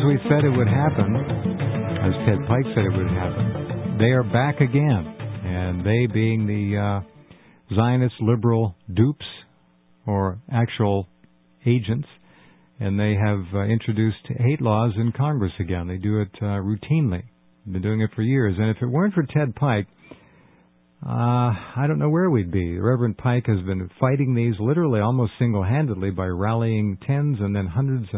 we said it would happen, as Ted Pike said it would happen, they are back again. And they being the Zionist liberal dupes or actual agents. And they have introduced hate laws in Congress again. They do it routinely. They've been doing it for years. And if it weren't for Ted Pike, I don't know where we'd be. Reverend Pike has been fighting these literally almost single-handedly by rallying tens and then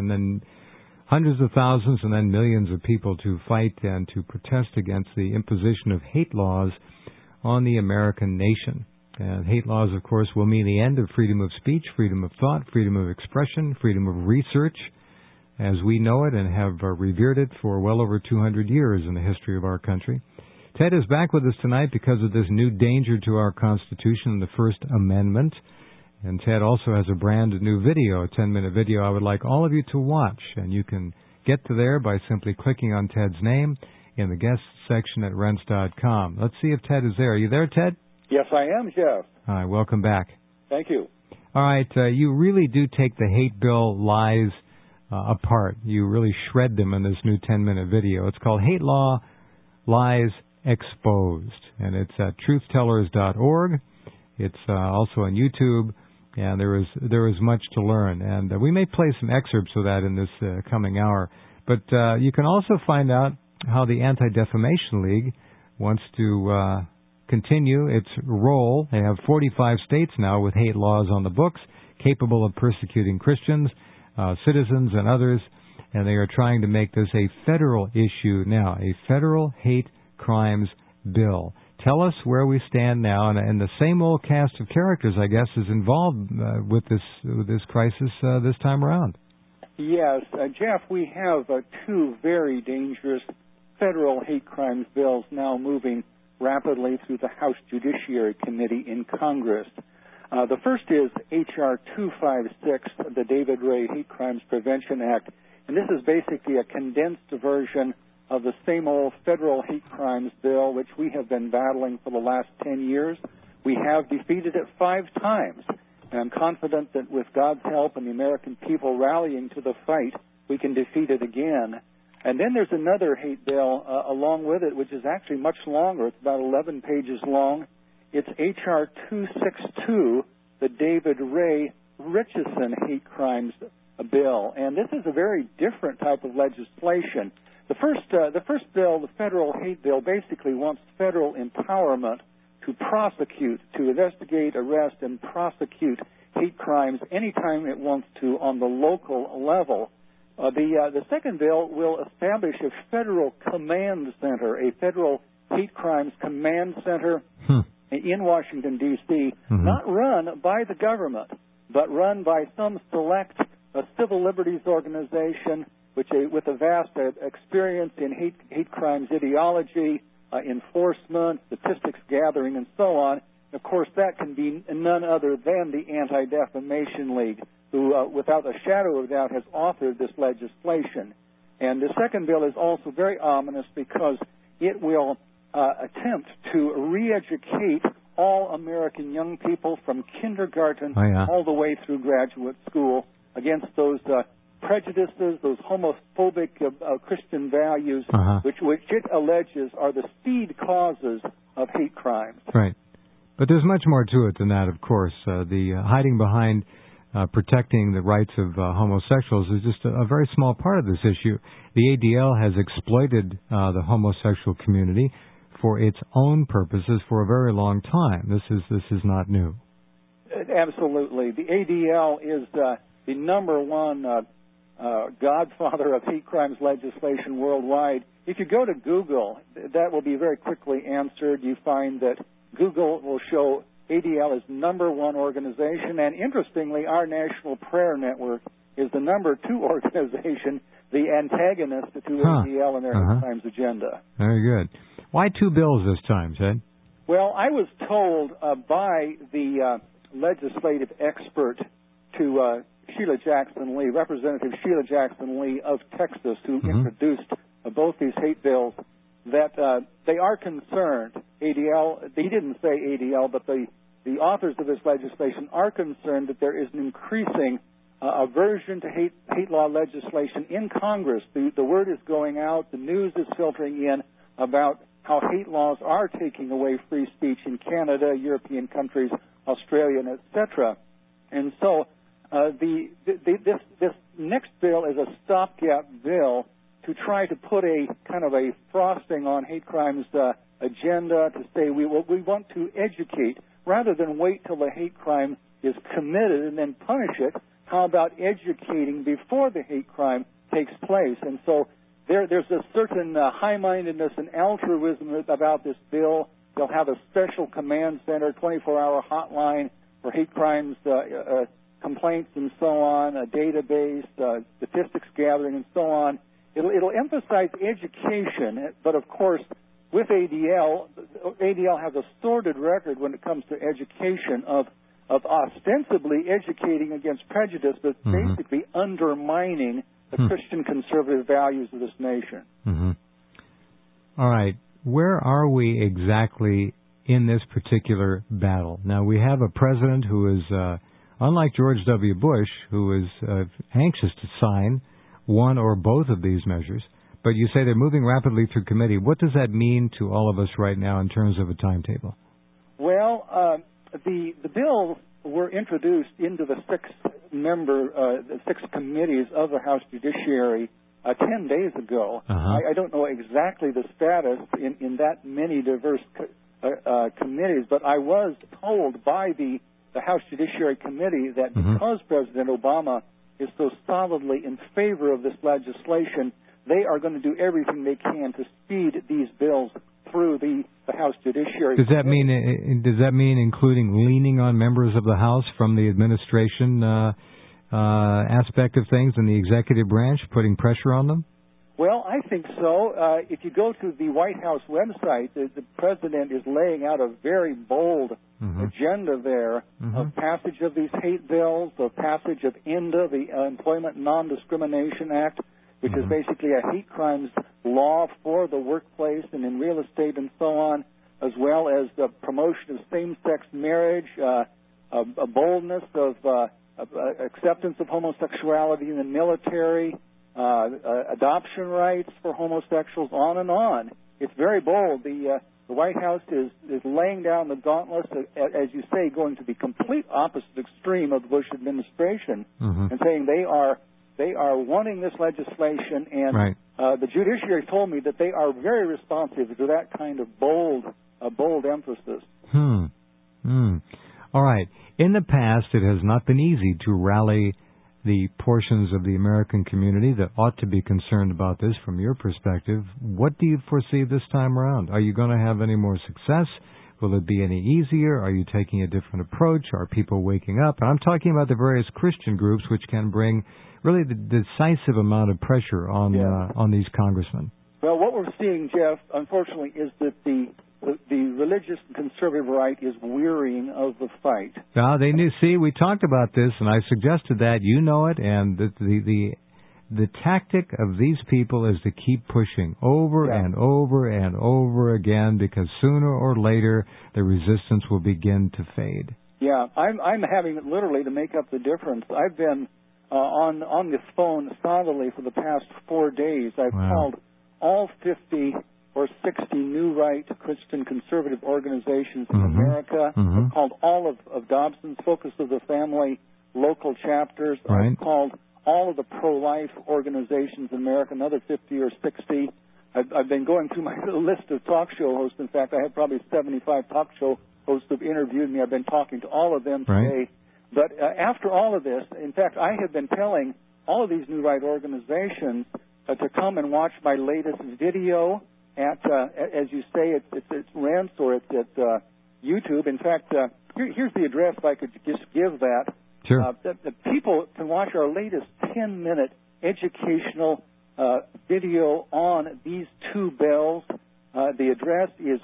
hundreds of thousands and then millions of people to fight and to protest against the imposition of hate laws on the American nation. And hate laws, of course, will mean the end of freedom of speech, freedom of thought, freedom of expression, freedom of research, as we know it and have revered it for well over 200 years in the history of our country. Ted is back with us tonight because of this new danger to our Constitution, the First Amendment. And Ted also has a brand new video, a 10-minute video I would like all of you to watch. And you can get to there by simply clicking on Ted's name in the guest section at rense.com. Let's see if Ted is there. Are you there, Ted? Yes, I am, Jeff. All right, welcome back. Thank you. All right, you really do take the hate bill lies apart. You really shred them in this new 10-minute video. It's called Hate Law Lies Exposed, and it's at truthtellers.org. It's also on YouTube, and there is much to learn. And we may play some excerpts of that in this coming hour. But you can also find out how the Anti-Defamation League wants to continue its role. They have 45 states now with hate laws on the books, capable of persecuting Christians, citizens, and others, and they are trying to make this a federal issue now, a federal hate crimes bill. Tell us where we stand now, and the same old cast of characters, I guess, is involved with this crisis this time around. Yes, Jeff, we have two very dangerous federal hate crimes bills now moving rapidly through the House Judiciary Committee in Congress. The first is H.R. 256, the David Ray Hate Crimes Prevention Act, and this is basically a condensed version of the same old federal hate crimes bill, which we have been battling for the last 10 years. We have defeated it 5 times, and I'm confident that with God's help and the American people rallying to the fight, we can defeat it again. And then there's another hate bill along with it, which is actually much longer. It's about 11 pages long. It's H.R. 262, the David Ray Richardson Hate Crimes Bill. And this is a very different type of legislation. The first bill, the federal hate bill, basically wants federal empowerment to prosecute, to investigate, arrest, and prosecute hate crimes anytime it wants to on the local level. The second bill will establish a federal command center, a federal hate crimes command center in Washington, D.C., not run by the government, but run by some select civil liberties organization with a vast experience in hate crimes ideology, enforcement, statistics gathering, and so on. Of course, that can be none other than the Anti-Defamation League, who, without a shadow of doubt, has authored this legislation. And the second bill is also very ominous because it will attempt to re-educate all American young people from kindergarten all the way through graduate school against those prejudices, those homophobic Christian values, which it alleges are the seed causes of hate crimes. Right. But there's much more to it than that, of course. The hiding behind protecting the rights of homosexuals is just a very small part of this issue. The ADL has exploited the homosexual community for its own purposes for a very long time. This is not new. Absolutely. The ADL is the number one godfather of hate crimes legislation worldwide. If you go to Google, that will be very quickly answered. You find that Google will show ADL is number one organization, and interestingly, our National Prayer Network is the number 2 organization, the antagonist to ADL and their hate crimes agenda. Very good. Why 2 bills this time, Ted? Well, I was told by the legislative expert to Sheila Jackson Lee, Representative Sheila Jackson Lee of Texas, who introduced both these hate bills, that they are concerned, ADL, he didn't say ADL, but the authors of this legislation are concerned that there is an increasing aversion to hate law legislation in Congress. The word is going out. The news is filtering in about how hate laws are taking away free speech in Canada, European countries, Australia, and etc. And so this next bill is a stopgap bill to try to put a kind of a frosting on hate crimes agenda to say we want to educate rather than wait till the hate crime is committed and then punish it. How about educating before the hate crime takes place? And so there's a certain high-mindedness and altruism about this bill. They'll have a special command center, 24-hour hotline for hate crimes complaints and so on, a database, statistics gathering and so on. It'll emphasize education, but of course, with ADL has a sordid record when it comes to education of ostensibly educating against prejudice, but basically undermining the Christian conservative values of this nation. All right. Where are we exactly in this particular battle? Now, we have a president who is, unlike George W. Bush, who is anxious to sign one or both of these measures, but you say they're moving rapidly through committee. What does that mean to all of us right now in terms of a timetable? Well, the bills were introduced into the six committees of the House Judiciary 10 days ago. I don't know exactly the status in that many diverse committees, but I was told by the House Judiciary Committee that because President Obama is so solidly in favor of this legislation, they are going to do everything they can to speed these bills through the House Judiciary. Does that mean including leaning on members of the House from the administration aspect of things in the executive branch, putting pressure on them? Well, I think so. If you go to the White House website, the president is laying out a very bold agenda there of passage of these hate bills, of passage of ENDA, the Employment Non-Discrimination Act, which is basically a hate crimes law for the workplace and in real estate and so on, as well as the promotion of same-sex marriage, a boldness of acceptance of homosexuality in the military, adoption rights for homosexuals, on and on. It's very bold. The White House is laying down the gauntlet, as you say, going to the complete opposite extreme of the Bush administration and saying they are wanting this legislation, and the judiciary told me that they are very responsive to that kind of bold emphasis. All right. In the past, it has not been easy to rally the portions of the American community that ought to be concerned about this from your perspective. What do you foresee this time around? Are you going to have any more success? Will it be any easier? Are you taking a different approach? Are people waking up? And I'm talking about the various Christian groups which can bring really the decisive amount of pressure on these congressmen. Well, what we're seeing, Jeff, unfortunately, is that the religious and conservative right is wearying of the fight. Now, we talked about this, and I suggested that. You know it, and the tactic of these people is to keep pushing over and over and over again, because sooner or later the resistance will begin to fade. Yeah, I'm having literally to make up the difference. I've been on the phone solidly for the past 4 days. I've called all 50 or 60 new right Christian conservative organizations in America. I've called all of Dobson's Focus of the Family local chapters. I've called all of the pro-life organizations in America, another 50 or 60. I've been going through my list of talk show hosts. In fact, I have probably 75 talk show hosts who have interviewed me. I've been talking to all of them today. But after all of this, in fact, I have been telling all of these new right organizations to come and watch my latest video at, as you say, it's Rense or it's at YouTube. In fact, here's the address if I could just give that. Sure. The people can watch our latest 10-minute educational video on these two bills. The address is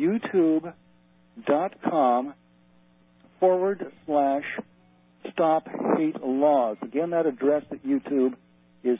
youtube.com/Stop Hate Laws. Again, that address at YouTube is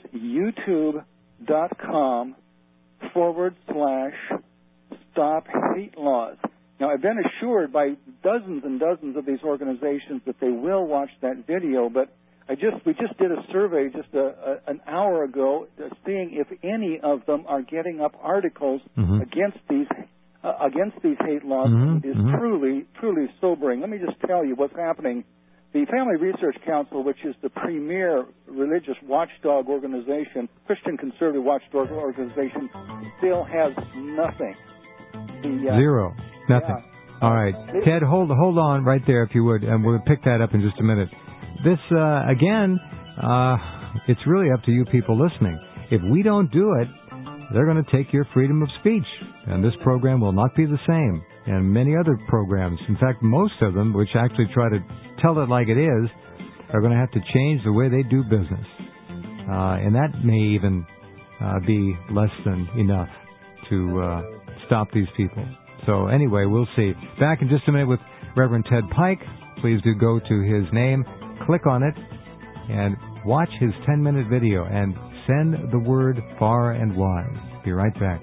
youtube.com/Stop Hate Laws. Now, I've been assured by dozens and dozens of these organizations that they will watch that video, but We just did a survey just an hour ago, seeing if any of them are getting up articles against these hate laws. It is truly sobering. Let me just tell you what's happening. The Family Research Council, which is the premier religious watchdog organization, Christian conservative watchdog organization, still has nothing. Zero. Nothing. Yeah. All right. Ted, hold on right there if you would, and we'll pick that up in just a minute. This, again, it's really up to you people listening. If we don't do it, they're going to take your freedom of speech, and this program will not be the same. And many other programs, in fact, most of them, which actually try to tell it like it is, are going to have to change the way they do business. And that may even be less than enough to stop these people. So anyway, we'll see. Back in just a minute with Reverend Ted Pike. Please do go to his name, click on it, and watch his 10-minute video, and send the word far and wide. Be right back.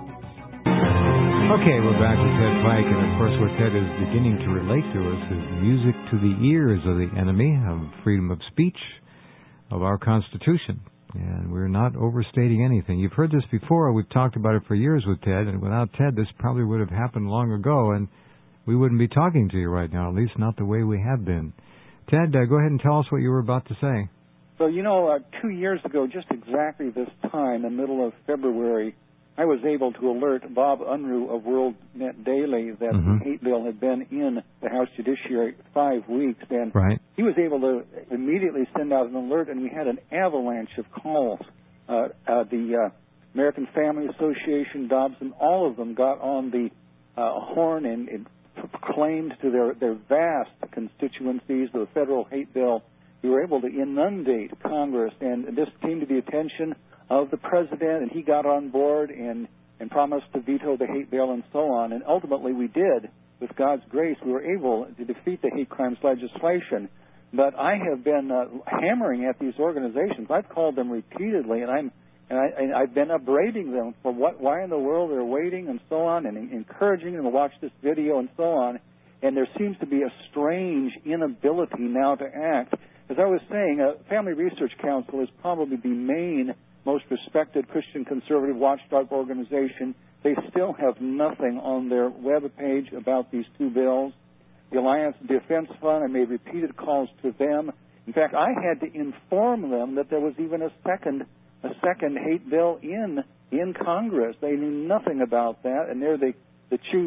Okay, we're back with Ted Pike, and of course what Ted is beginning to relate to us is music to the ears of the enemy of freedom of speech, of our Constitution. And we're not overstating anything. You've heard this before. We've talked about it for years with Ted, and without Ted, this probably would have happened long ago, and we wouldn't be talking to you right now, at least not the way we have been. Ted, go ahead and tell us what you were about to say. So, 2 years ago, just exactly this time, the middle of February, I was able to alert Bob Unruh of WorldNet Daily that the hate bill had been in the House Judiciary 5 weeks, and he was able to immediately send out an alert, and we had an avalanche of calls. The American Family Association, Dobson, all of them got on the horn and proclaimed to their vast constituencies the federal hate bill. We were able to inundate Congress, and this came to the attention of the president, and he got on board and promised to veto the hate bill and so on. And ultimately we did. With God's grace, we were able to defeat the hate crimes legislation. But I have been hammering at these organizations. I've called them repeatedly, and I've been upbraiding them for why in the world they're waiting and so on, and encouraging them to watch this video and so on. And there seems to be a strange inability now to act. As I was saying, Family Research Council is probably the main, most respected Christian conservative watchdog organization. They still have nothing on their web page about these two bills. The Alliance Defense Fund, I made repeated calls to them. In fact, I had to inform them that there was even a second hate bill in Congress. They knew nothing about that, and they're the chief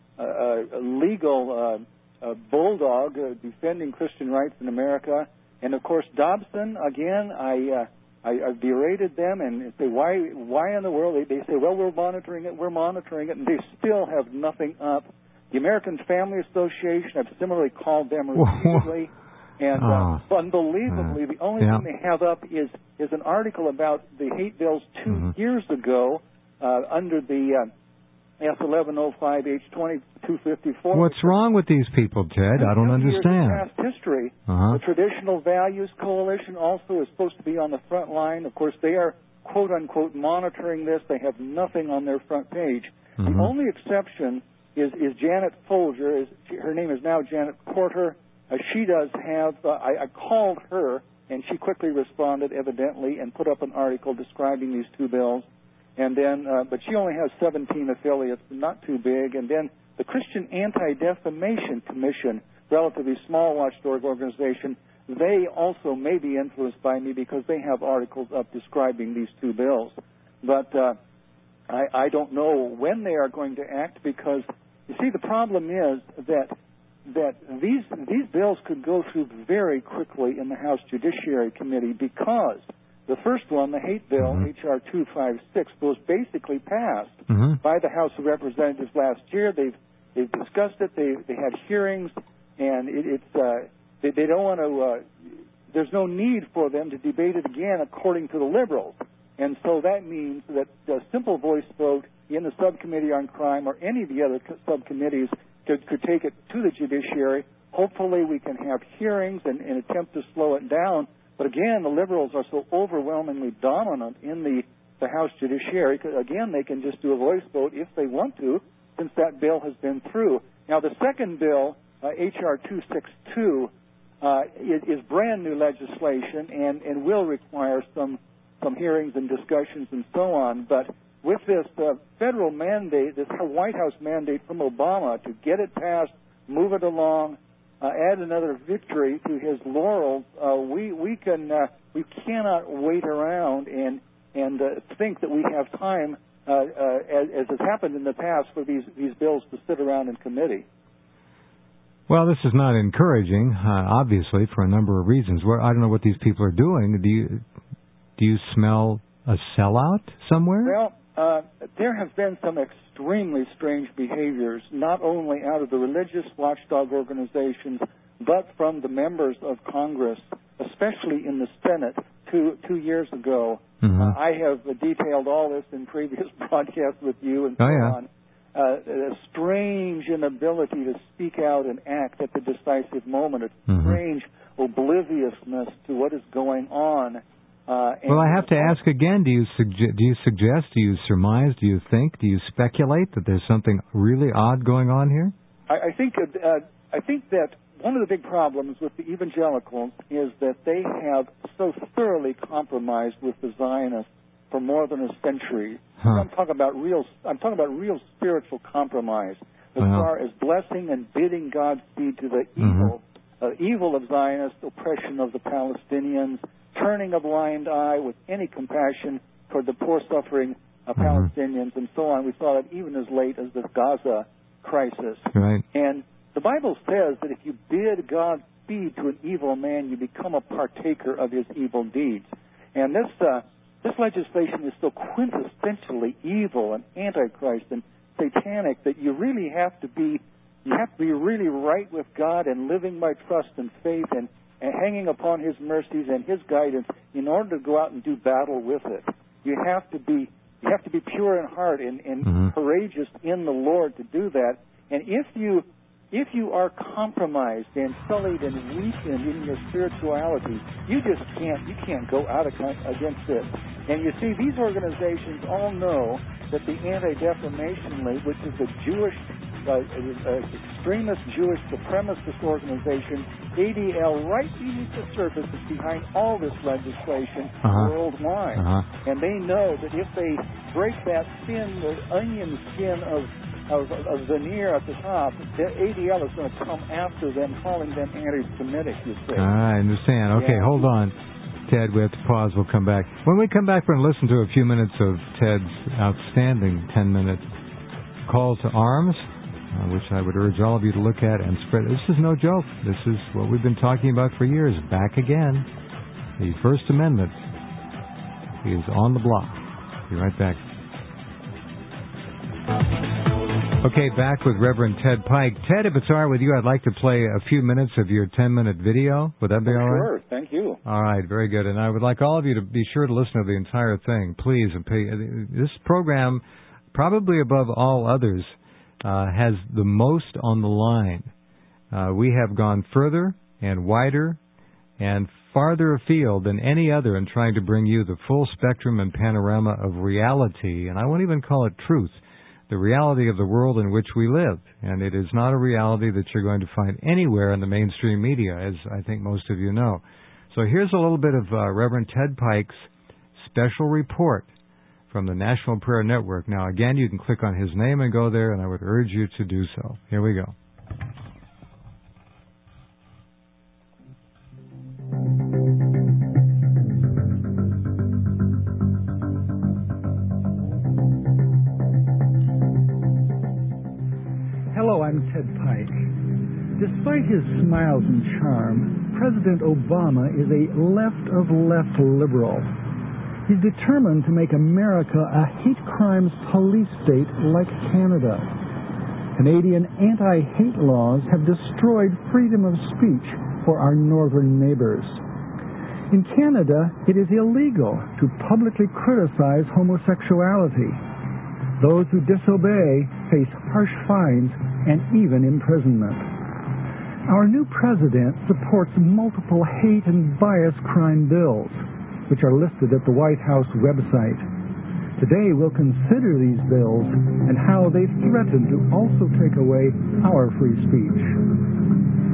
legal bulldog defending Christian rights in America. And of course, Dobson, again, I berated them and say, why in the world? They say, well, we're monitoring it, and they still have nothing up. The American Family Association, I've similarly called them repeatedly, and unbelievably, the only thing they have up is an article about the hate bills 2 years ago under the S1105 H20 254. What's wrong with these people, Ted? I don't understand. Past history. The Traditional Values Coalition also is supposed to be on the front line. Of course, they are quote unquote monitoring this. They have nothing on their front page. The only exception is Janet Folger. Her name is now Janet Porter. She does have. I called her, and she quickly responded, evidently, and put up an article describing these two bills. And then, but she only has 17 affiliates, not too big. And then the Christian Anti-Defamation Commission, relatively small watchdog organization, they also may be influenced by me because they have articles up describing these two bills. But I don't know when they are going to act, because you see, the problem is that these bills could go through very quickly in the House Judiciary Committee, because the first one, the hate bill, H.R. 256, was basically passed by the House of Representatives last year. They've discussed it. They had hearings, and they don't want to. There's no need for them to debate it again, according to the liberals. And so that means that a simple voice vote in the subcommittee on crime or any of the other subcommittees could take it to the judiciary. Hopefully, we can have hearings and attempt to slow it down. But again, the liberals are so overwhelmingly dominant in the House Judiciary. Again, they can just do a voice vote if they want to, since that bill has been through. Now, the second bill, H.R. 262, is brand new legislation and will require some hearings and discussions and so on. But with this federal mandate, this White House mandate from Obama to get it passed, move it along, add another victory to his laurels, we cannot wait around and think that we have time, as has happened in the past, for these bills to sit around in committee. Well, this is not encouraging, obviously, for a number of reasons. Well, I don't know what these people are doing. Do you smell a sellout somewhere? Well, there have been some extremely strange behaviors, not only out of the religious watchdog organizations, but from the members of Congress, especially in the Senate 2 years ago. Mm-hmm. I have detailed all this in previous broadcasts with you and so on. A strange inability to speak out and act at the decisive moment, a strange obliviousness to what is going on. Well, I have to ask again, do you suggest, do you surmise, do you think, do you speculate that there's something really odd going on here? I think that one of the big problems with the evangelicals is that they have so thoroughly compromised with the Zionists for more than a century. I'm talking about real spiritual compromise as far as blessing and bidding Godspeed to the evil of Zionist oppression of the Palestinians, turning a blind eye with any compassion toward the poor suffering Palestinians and so on. We saw it even as late as the Gaza crisis. Right. And the Bible says that if you bid Godspeed to an evil man, you become a partaker of his evil deeds. And this legislation is so quintessentially evil and antichrist and satanic that you really have to be really right with God and living by trust and faith and hanging upon his mercies and his guidance in order to go out and do battle with it. You have to be pure in heart and courageous in the Lord to do that. And if you are compromised and sullied and weakened in your spirituality, you can't go out against it. And you see, these organizations all know that the Anti-Defamation League, which is a Jewish, extremist Jewish supremacist organization, ADL, right beneath the surface, is behind all this legislation worldwide. And they know that if they break that thin, the onion skin of veneer at the top, the ADL is going to come after them, calling them anti-Semitic, you see. I understand. Okay, hold on, Ted. We have to pause. We'll come back. When we come back, we're going to listen to a few minutes of Ted's outstanding 10-minute call to arms, which I would urge all of you to look at and spread. This is no joke. This is what we've been talking about for years. Back again. The First Amendment is on the block. Be right back. Okay, back with Reverend Ted Pike. Ted, if it's all right with you, I'd like to play a few minutes of your 10-minute video. Would that be all right? Sure, thank you. All right, very good. And I would like all of you to be sure to listen to the entire thing, please. This program, probably above all others, has the most on the line. We have gone further and wider and farther afield than any other in trying to bring you the full spectrum and panorama of reality, and I won't even call it truth, the reality of the world in which we live. And it is not a reality that you're going to find anywhere in the mainstream media, as I think most of you know. So here's a little bit of Reverend Ted Pike's special report from the National Prayer Network. Now, again, you can click on his name and go there, and I would urge you to do so. Here we go. Hello, I'm Ted Pike. Despite his smiles and charm, President Obama is a left-of-left liberal. He's determined to make America a hate crimes police state like Canada. Canadian anti-hate laws have destroyed freedom of speech for our northern neighbors. In Canada, it is illegal to publicly criticize homosexuality. Those who disobey face harsh fines and even imprisonment. Our new president supports multiple hate and bias crime bills, which are listed at the White House website. Today we'll consider these bills and how they threaten to also take away our free speech.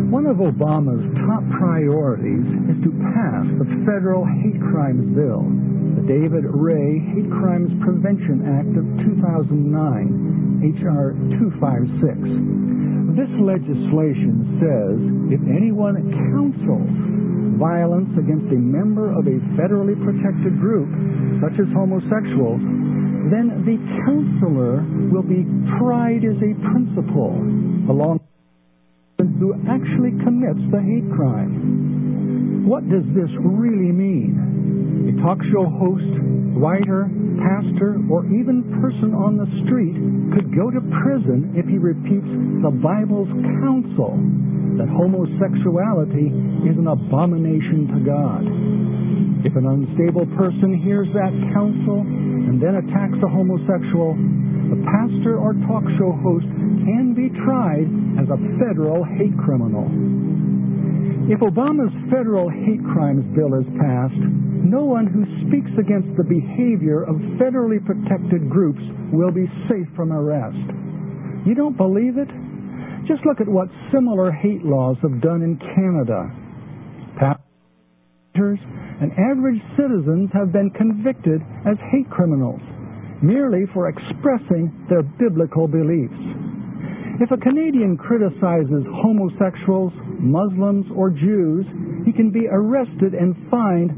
One of Obama's top priorities is to pass the Federal Hate Crimes Bill, the David Ray Hate Crimes Prevention Act of 2009, H.R. 256. This legislation says if anyone counsels violence against a member of a federally protected group, such as homosexuals, then the counselor will be tried as a principal, along who actually commits the hate crime. What does this really mean? A talk show host, writer, pastor, or even person on the street could go to prison if he repeats the Bible's counsel that homosexuality is an abomination to God. If an unstable person hears that counsel and then attacks a homosexual, the pastor or talk show host can be tried as a federal hate criminal. If Obama's federal hate crimes bill is passed, no one who speaks against the behavior of federally protected groups will be safe from arrest. You don't believe it? Just look at what similar hate laws have done in Canada. Pastors and average citizens have been convicted as hate criminals, merely for expressing their biblical beliefs. If a Canadian criticizes homosexuals, Muslims, or Jews, he can be arrested and fined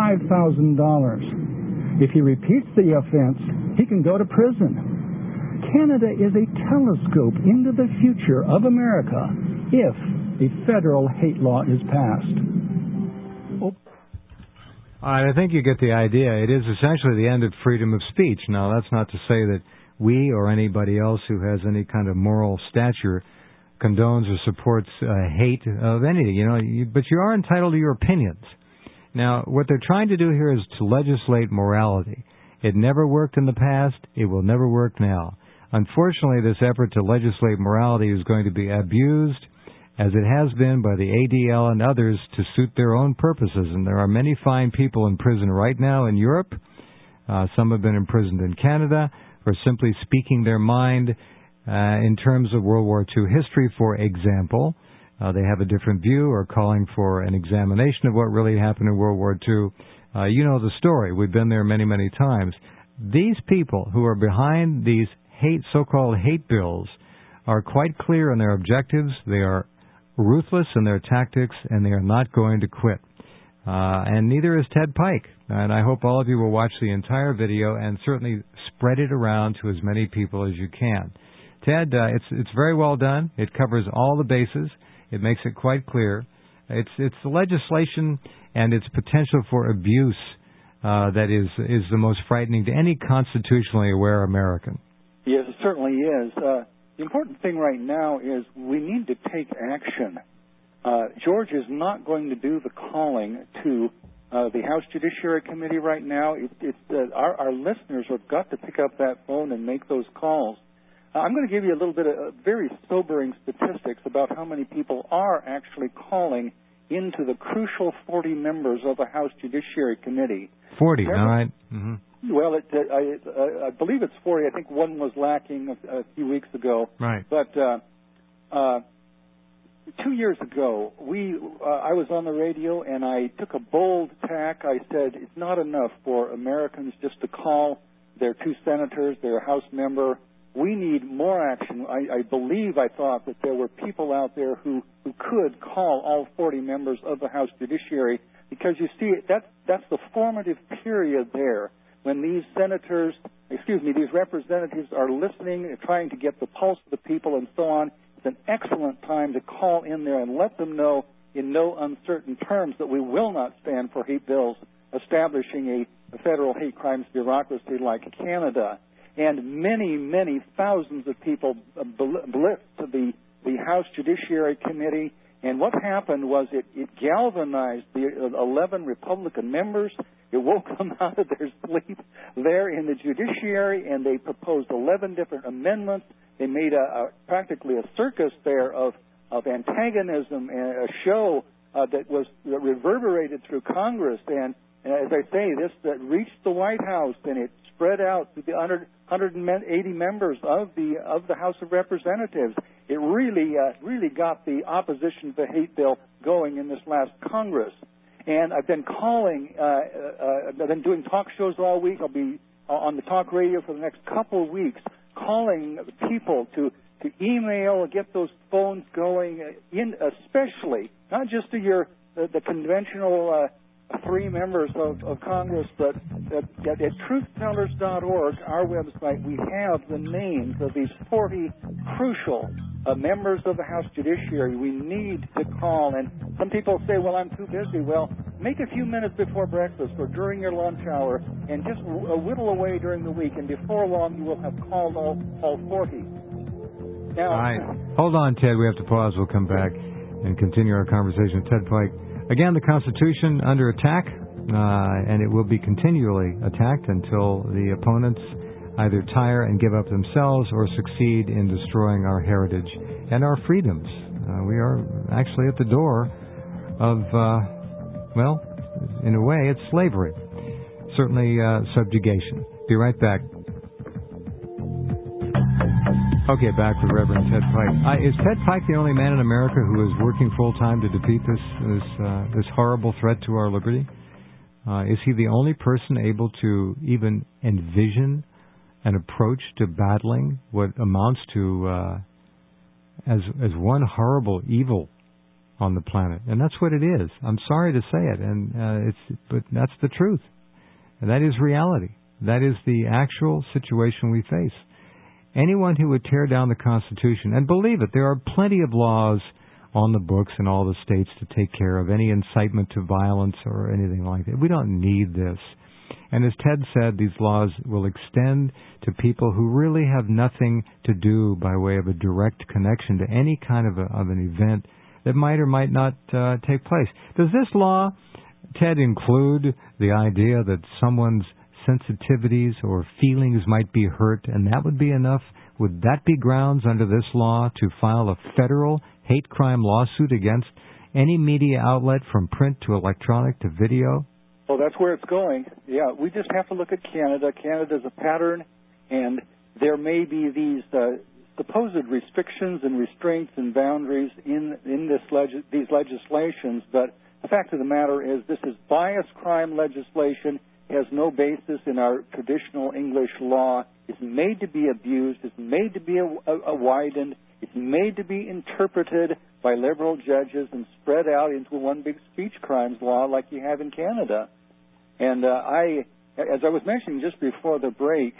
$5,000. If he repeats the offense, he can go to prison. Canada is a telescope into the future of America if a federal hate law is passed. All right, I think you get the idea. It is essentially the end of freedom of speech. Now, that's not to say that we or anybody else who has any kind of moral stature condones or supports hate of anything, but you are entitled to your opinions. Now, what they're trying to do here is to legislate morality. It never worked in the past. It will never work now. Unfortunately, this effort to legislate morality is going to be abused, as it has been by the ADL and others, to suit their own purposes. And there are many fine people in prison right now in Europe. Some have been imprisoned in Canada for simply speaking their mind in terms of World War II history, for example. They have a different view or calling for an examination of what really happened in World War II. You know the story. We've been there many, many times. These people who are behind these so-called hate bills are quite clear in their objectives. They are ruthless in their tactics, and they are not going to quit. And neither is Ted Pike. And I hope all of you will watch the entire video and certainly spread it around to as many people as you can. Ted, it's very well done. It covers all the bases. It makes it quite clear. It's the legislation and its potential for abuse that is the most frightening to any constitutionally aware American. Yes, it certainly is. The important thing right now is we need to take action. George is not going to do the calling to the House Judiciary Committee right now. Our listeners have got to pick up that phone and make those calls. I'm going to give you a little bit of very sobering statistics about how many people are actually calling into the crucial 40 members of the House Judiciary Committee. 40, all right. Mm-hmm. Well, I believe it's 40. I think one was lacking a few weeks ago. Right. But 2 years ago, I was on the radio, and I took a bold tack. I said it's not enough for Americans just to call their two senators, their House member. We need more action. I thought that there were people out there who could call all 40 members of the House Judiciary, because you see, that's the formative period there when these these representatives are listening, trying to get the pulse of the people and so on. It's an excellent time to call in there and let them know in no uncertain terms that we will not stand for hate bills establishing a federal hate crimes bureaucracy like Canada. And many, many thousands of people blitzed to the House Judiciary Committee. And what happened was it galvanized the 11 Republican members. It woke them out of their sleep there in the judiciary, and they proposed 11 different amendments. They made practically a circus there of antagonism and a show that reverberated through Congress. And as I say, this reached the White House, and it spread out to the 180 members of the House of Representatives. it really got the opposition to the hate bill going in this last Congress. And I've been calling, I've been doing talk shows all week. I'll be on the talk radio for the next couple of weeks, calling people to email, get those phones going, especially, not just to the conventional 3 members of Congress, but at truthtellers.org, our website, we have the names of these 40 crucial members of the House Judiciary we need to call. And some people say, well, I'm too busy. Well, make a few minutes before breakfast or during your lunch hour and just whittle away during the week, and before long you will have called all 40. Now, all right. Hold on, Ted. We have to pause. We'll come back and continue our conversation with Ted Pike. Again, the Constitution under attack, and it will be continually attacked until the opponents either tire and give up themselves or succeed in destroying our heritage and our freedoms. We are actually at the door of, well, in a way, it's slavery. Certainly subjugation. Be right back. Okay, back with Reverend Ted Pike. Is Ted Pike the only man in America who is working full-time to defeat this horrible threat to our liberty? Is he the only person able to even envision an approach to battling what amounts to as one horrible evil on the planet? And that's what it is. I'm sorry to say it, but that's the truth. And that is reality. That is the actual situation we face. Anyone who would tear down the Constitution, and believe it, there are plenty of laws on the books in all the states to take care of any incitement to violence or anything like that. We don't need this. And as Ted said, these laws will extend to people who really have nothing to do by way of a direct connection to any kind of an event that might or might not take place. Does this law, Ted, include the idea that someone's sensitivities or feelings might be hurt, and that would be enough? Would that be grounds under this law to file a federal hate crime lawsuit against any media outlet from print to electronic to video? Well, that's where it's going. Yeah, we just have to look at Canada. Canada's a pattern, and there may be these supposed restrictions and restraints and boundaries in these legislations, but the fact of the matter is this is bias crime legislation. Has no basis in our traditional English law. It's made to be abused. It's made to be widened. It's made to be interpreted by liberal judges and spread out into one big speech crimes law like you have in Canada. And as I was mentioning just before the break,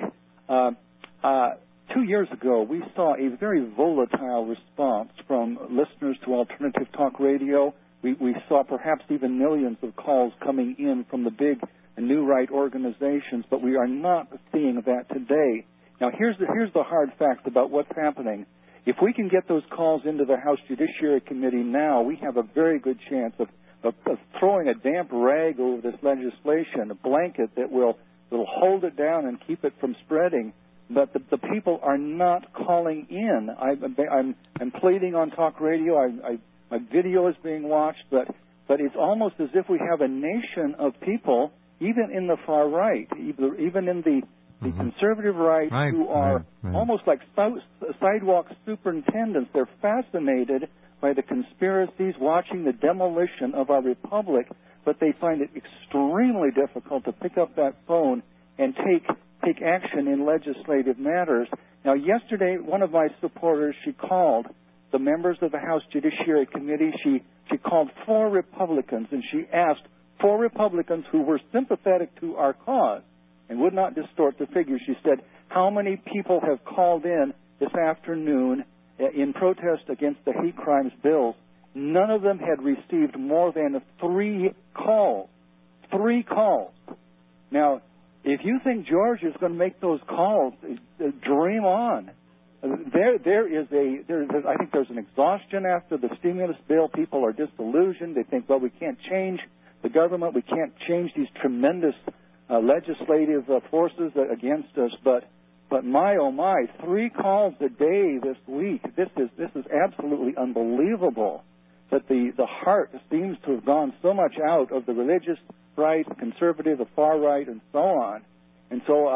2 years ago we saw a very volatile response from listeners to alternative talk radio. We saw perhaps even millions of calls coming in from the big new right organizations, but we are not seeing that today. Now, here's the hard fact about what's happening. If we can get those calls into the House Judiciary Committee now, we have a very good chance of throwing a damp rag over this legislation, a blanket that will hold it down and keep it from spreading. But the people are not calling in. I'm pleading on talk radio. My video is being watched, but it's almost as if we have a nation of people, even in the far right, even in the conservative right, who are almost like sidewalk superintendents. They're fascinated by the conspiracies, watching the demolition of our republic, but they find it extremely difficult to pick up that phone and take action in legislative matters. Now, yesterday, one of my supporters, she called the members of the House Judiciary Committee. She called 4 Republicans, and she asked 4 Republicans who were sympathetic to our cause and would not distort the figures. She said, how many people have called in this afternoon in protest against the hate crimes bills? None of them had received more than 3 calls. 3 calls. Now, if you think George is going to make those calls, dream on. I think there's an exhaustion after the stimulus bill. People are disillusioned. They think, well, we can't change the government. We can't change these tremendous legislative forces against us. But my, oh my, 3 calls a day this week. This is absolutely unbelievable. That the heart seems to have gone so much out of the religious right, the conservative, the far right, and so on. And so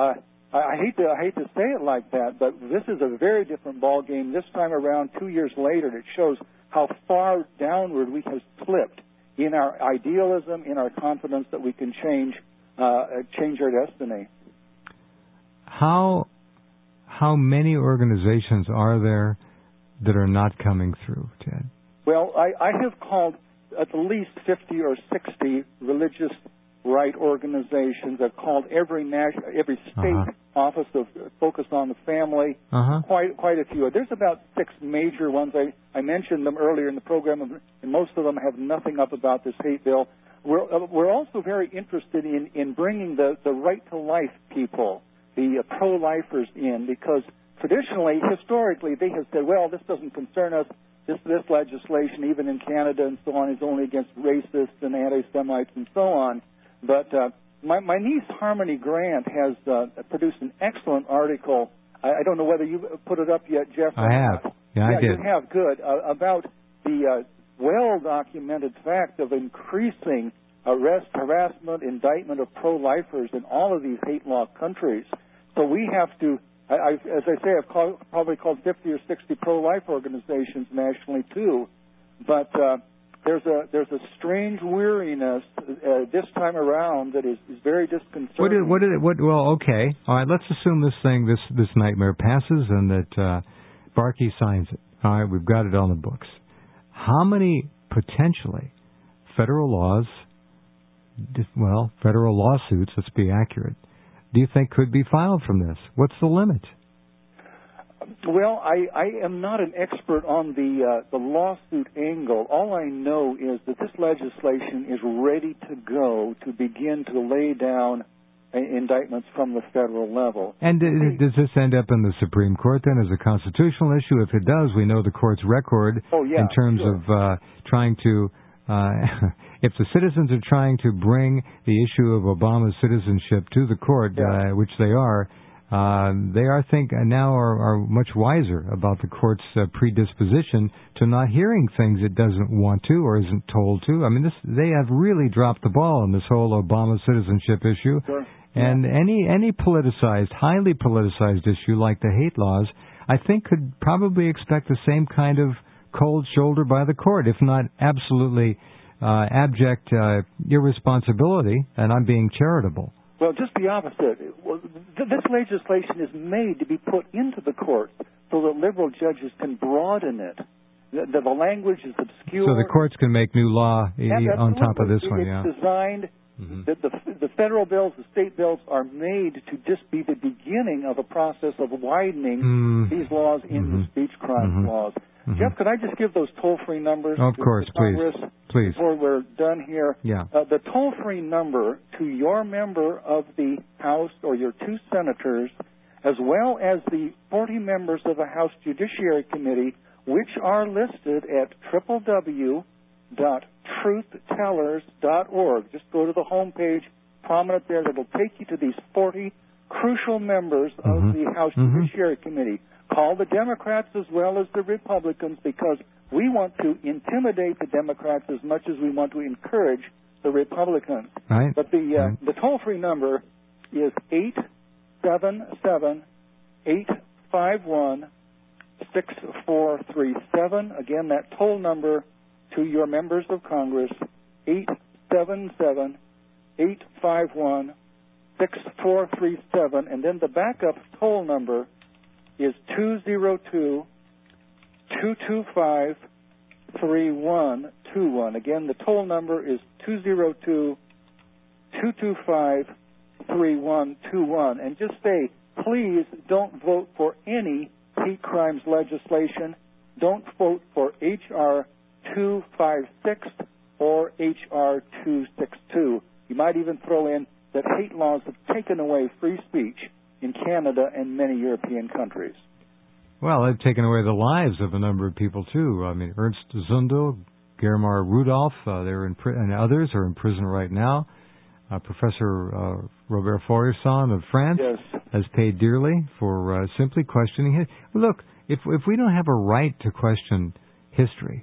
I hate to say it like that, but this is a very different ball game this time around. 2 years later, it shows how far downward we have slipped in our idealism, in our confidence that we can change our destiny. How many organizations are there that are not coming through, Ted? Well, I have called at least 50 or 60 religious right organizations. I've called every state office of focus on the family. Quite a few. There's about 6 major ones. I mentioned them earlier in the program, and most of them have nothing up about this hate bill. We're also very interested in bringing the right to life people, the pro-lifers in, because traditionally, historically, they have said, well, this doesn't concern us. This legislation, even in Canada and so on, is only against racists and anti-Semites and so on. But my niece, Harmony Grant, has produced an excellent article. I don't know whether you put it up yet, Jeff. I have. Yeah, I did. You have. Good. About the well-documented fact of increasing arrest, harassment, indictment of pro-lifers in all of these hate law countries. So we have to, as I say, I've probably called 50 or 60 pro-life organizations nationally too. But there's a strange weariness this time around that is very disconcerting. Well, okay. All right, let's assume this nightmare passes and that Barkey signs it. All right, we've got it on the books. How many potentially federal lawsuits, let's be accurate, do you think could be filed from this? What's the limit? Well, I am not an expert on the lawsuit angle. All I know is that this legislation is ready to go to begin to lay down indictments from the federal level. And does this end up in the Supreme Court then as a constitutional issue? If it does, we know the court's record in terms of trying to... if the citizens are trying to bring the issue of Obama's citizenship to the court, which they are, I think, now are much wiser about the court's predisposition to not hearing things it doesn't want to or isn't told to. I mean, they have really dropped the ball on this whole Obama citizenship issue. Sure. And any politicized, highly politicized issue like the hate laws, I think could probably expect the same kind of cold shoulder by the court, if not absolutely abject irresponsibility, and I'm being charitable. Well, just the opposite. This legislation is made to be put into the court so that liberal judges can broaden it. The language is obscure. So the courts can make new law on top of this one, It's designed, the federal bills, the state bills are made to just be the beginning of a process of widening these laws into speech crime laws. Jeff, could I just give those toll-free numbers? Of course, please. Before we're done here. Yeah. The toll-free number to your member of the House or your 2 senators, as well as the 40 members of the House Judiciary Committee, which are listed at www.truthtellers.org. Just go to the home page, prominent there, that'll take you to these 40 crucial members of the House Judiciary Committee. Call the Democrats as well as the Republicans, because we want to intimidate the Democrats as much as we want to encourage the Republicans. Right. But the toll-free number is 877-851-6437. Again, that toll number to your members of Congress, 877-851-6437. And then the backup toll number is 202-225-3121. Again, the toll number is 202-225-3121. And just say, please don't vote for any hate crimes legislation. Don't vote for H.R. 256 or H.R. 262. You might even throw in that hate laws have taken away free speech in Canada and many European countries. Well, they've taken away the lives of a number of people, too. I mean, Ernst Zundel, Germar Rudolph, and others are in prison right now. Professor Robert Faurisson of France has paid dearly for simply questioning it. Look, if we don't have a right to question history,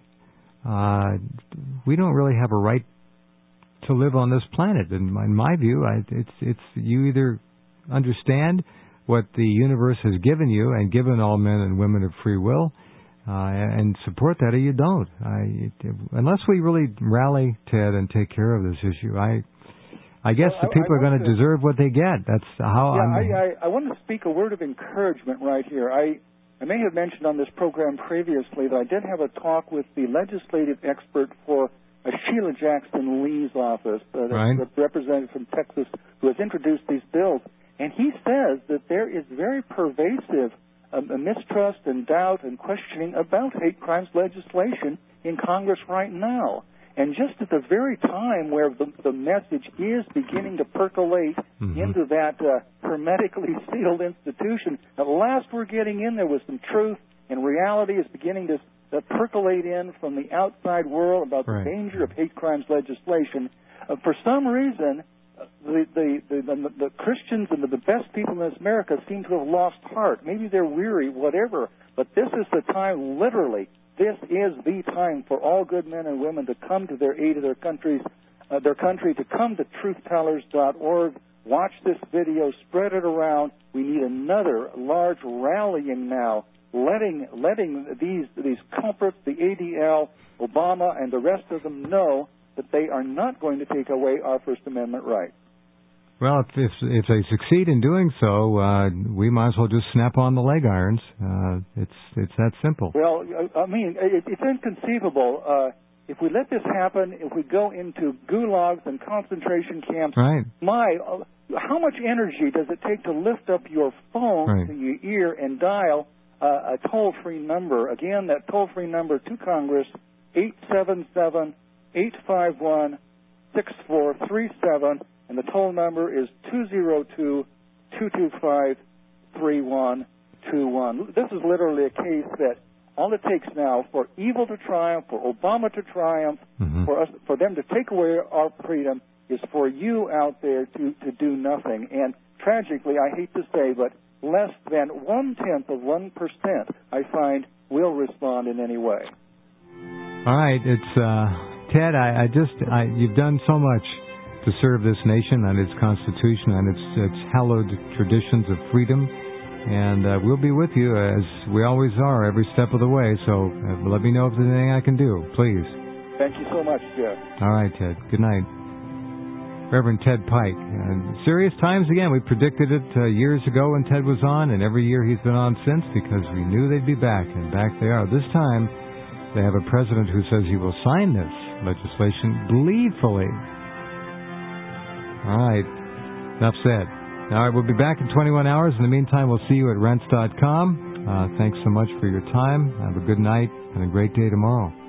we don't really have a right to live on this planet. In my view, it's you either understand what the universe has given you and given all men and women of free will, and support that, or you don't. Unless we really rally, Ted, and take care of this issue, I guess the people are going to deserve what they get. That's how I want to speak a word of encouragement right here. I may have mentioned on this program previously that I did have a talk with the legislative expert for Sheila Jackson Lee's office, the representative from Texas who has introduced these bills. And he says that there is very pervasive mistrust and doubt and questioning about hate crimes legislation in Congress right now. And just at the very time where the message is beginning to percolate into that hermetically sealed institution, at last we're getting in there with some truth, and reality is beginning to percolate in from the outside world about the danger of hate crimes legislation. For some reason, the Christians and the best people in America seem to have lost heart. Maybe they're weary, whatever. But this is the time, literally, this is the time for all good men and women to come to their aid of their country, to come to truthtellers.org, watch this video, spread it around. We need another large rallying now, letting these culprits, the ADL, Obama, and the rest of them know that they are not going to take away our First Amendment rights. Well, if they succeed in doing so, we might as well just snap on the leg irons. It's that simple. Well, I mean, it's inconceivable. If we let this happen, if we go into gulags and concentration camps, how much energy does it take to lift up your phone to your ear and dial a toll-free number? Again, that toll-free number to Congress, 877-851-6437. And the toll number is 202-225-3121. This is literally a case that all it takes now for evil to triumph, for Obama to triumph, for them to take away our freedom, is for you out there to do nothing. And tragically, I hate to say, but less than 0.1%, I find, will respond in any way. All right, it's Ted. You've done so much to serve this nation and its Constitution and its hallowed traditions of freedom. And we'll be with you, as we always are, every step of the way. So let me know if there's anything I can do, please. Thank you so much, Jeff. All right, Ted. Good night. Reverend Ted Pike. Serious times again. We predicted it years ago when Ted was on, and every year he's been on since because we knew they'd be back, and back they are. This time, they have a president who says he will sign this legislation gleefully. All right. Enough said. All right, we'll be back in 21 hours. In the meantime, we'll see you at Rense.com. Thanks so much for your time. Have a good night and a great day tomorrow.